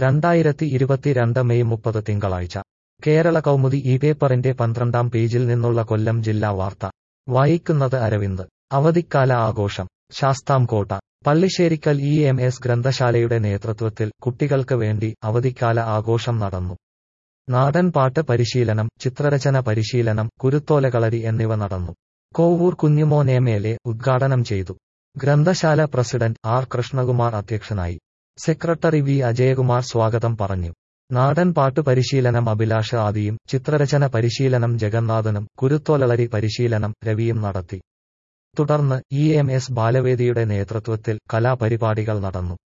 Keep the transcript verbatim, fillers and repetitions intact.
രണ്ടായിരത്തി ഇരുപത്തിരണ്ട് മെയ് മുപ്പത് തിങ്കളാഴ്ച കേരള കൗമുദി ഈ പേപ്പറിന്റെ പന്ത്രണ്ടാം പേജിൽ നിന്നുള്ള കൊല്ലം ജില്ലാ വാർത്ത വായിക്കുന്നത് അരവിന്ദ്. അവധിക്കാല ആഘോഷം. Sasthamkotta Pallisserikkal E M S ഗ്രന്ഥശാലയുടെ നേതൃത്വത്തിൽ കുട്ടികൾക്ക് വേണ്ടി അവധിക്കാല ആഘോഷം നടന്നു. നാടൻ പാട്ട് പരിശീലനം, ചിത്രരചന പരിശീലനം, കുരുത്തോലകളരി എന്നിവ നടന്നു. Kovoor Kunjumon M L A ഉദ്ഘാടനം ചെയ്തു. ഗ്രന്ഥശാല പ്രസിഡന്റ് ആർ കൃഷ്ണകുമാർ അധ്യക്ഷനായി. സെക്രട്ടറി വി അജയകുമാർ സ്വാഗതം പറഞ്ഞു. നാടൻ പാട്ട് പരിശീലനം അഭിലാഷ് ആദിയും, ചിത്രരചന പരിശീലനം ജഗന്നാഥനും, കുരുത്തോലകളരി പരിശീലനം രവിയും നടത്തി. തുടർന്ന് ഇ എം എസ് ബാലവേദിയുടെ നേതൃത്വത്തിൽ കലാപരിപാടികൾ നടന്നു.